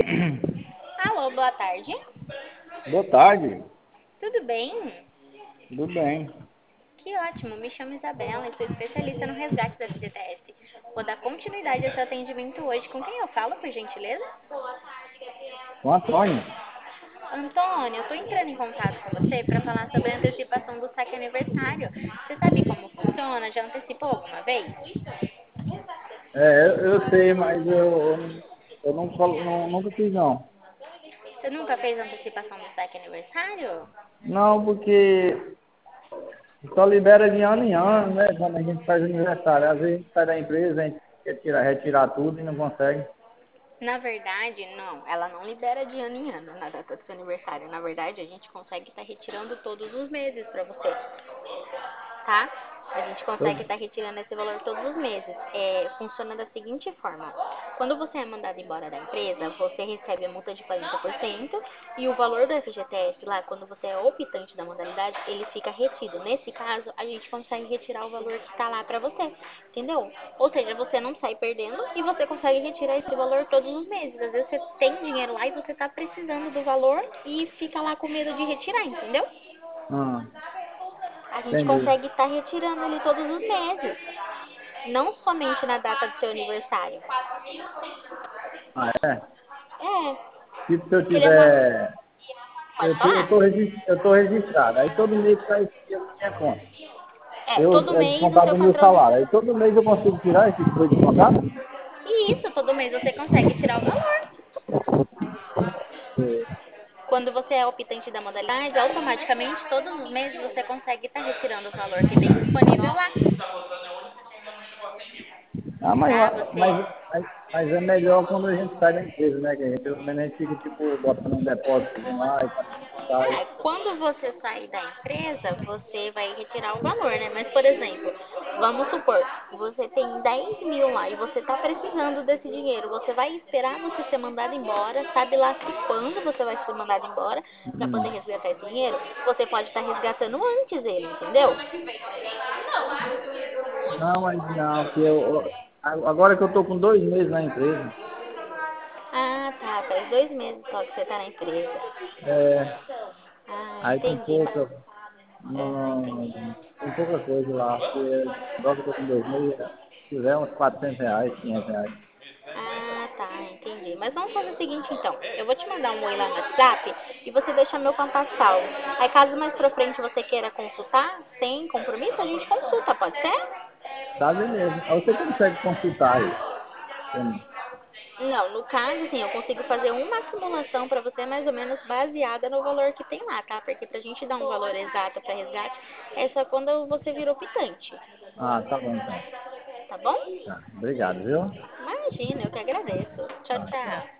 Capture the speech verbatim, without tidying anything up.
Alô, boa tarde. Boa tarde, Tudo bem? tudo bem? Que ótimo, me chamo Isabela e sou especialista no resgate da F G T S. Vou dar continuidade a seu atendimento hoje. Com quem eu falo, por gentileza? Com Antônio. Antônio, eu tô entrando em contato com você para falar sobre a antecipação do saque aniversário. Você sabe como funciona? Já antecipou alguma vez? É, eu, eu sei, mas eu, eu não, colo- não, nunca fiz não. Você nunca fez antecipação do saque aniversário? Não, porque só libera de ano em ano, né? Quando a gente faz aniversário. Às vezes a gente sai da empresa, a gente quer tirar, retirar tudo e não consegue. Na verdade, não. Ela não libera de ano em ano na data do seu aniversário. Na verdade, a gente consegue estar retirando todos os meses para você. Tá? A gente consegue Todo, estar retirando esse valor todos os meses. É, funciona da seguinte forma: quando você é mandado embora da empresa, você recebe a multa de quarenta por cento e o valor do F G T S lá, quando você é optante da modalidade, ele fica retido. Nesse caso, a gente consegue retirar o valor que está lá para você, entendeu? Ou seja, você não sai perdendo e você consegue retirar esse valor todos os meses. Às vezes você tem dinheiro lá e você está precisando do valor e fica lá com medo de retirar, entendeu? ah, A gente entendi. consegue estar retirando ele todos os meses, não somente na data do seu aniversário. Ah, é? É, Tipo, se eu ele é uma. tiver... Pode Eu tô, eu falar? tô, regis- eu tô registrado. Aí todo mês sai esse dinheiro na minha conta. É, Eu, todo é mês o descontado seu do meu patrão. salário. Aí todo mês eu consigo tirar esse foi descontado? E isso, todo mês você consegue tirar o valor. Quando você é optante da modalidade, automaticamente todos os meses você consegue estar retirando o valor que tem disponível lá. Ah, mas, Tá? mas, Você. mas, mas é melhor quando a gente sai da empresa, né? Que a gente, pelo menos a gente fica, tipo, botando um depósito lá e quando a gente sai. É, quando você sair da empresa, você vai retirar o valor, né? Mas, por exemplo, vamos supor, você tem dez mil lá e você tá precisando desse dinheiro. Você vai esperar você ser mandado embora, sabe lá se quando você vai ser mandado embora para poder Hum. resgatar esse dinheiro? Você pode estar resgatando antes ele, entendeu? Não, mas não, porque eu, agora que eu tô com dois meses na empresa, Ah, tá. Faz dois meses só que você tá na empresa. é, Ah, aí tem entendi. Mas. pouca, Aham, não, entendi. tem pouca coisa lá, porque agora que eu tô com dois meses, se tiver uns quatrocentos reais, quinhentos reais. Ah, tá, entendi. Mas vamos fazer o seguinte então. Eu vou te mandar um oi lá no WhatsApp e você deixa meu contato salvo. Aí caso mais pra frente você queira consultar, sem compromisso, a gente consulta, pode ser? Tá, beleza. Aí você consegue consultar aí. pra mim. Não, no caso, assim, eu consigo fazer uma simulação pra você mais ou menos baseada no valor que tem lá, tá? Porque pra gente dar um valor exato pra resgate é só quando você virou optante, Ah, tá bom então. tá bom? Tá, obrigado, viu? Imagina, eu que agradeço. Tchau, Tá, tchau. tchau.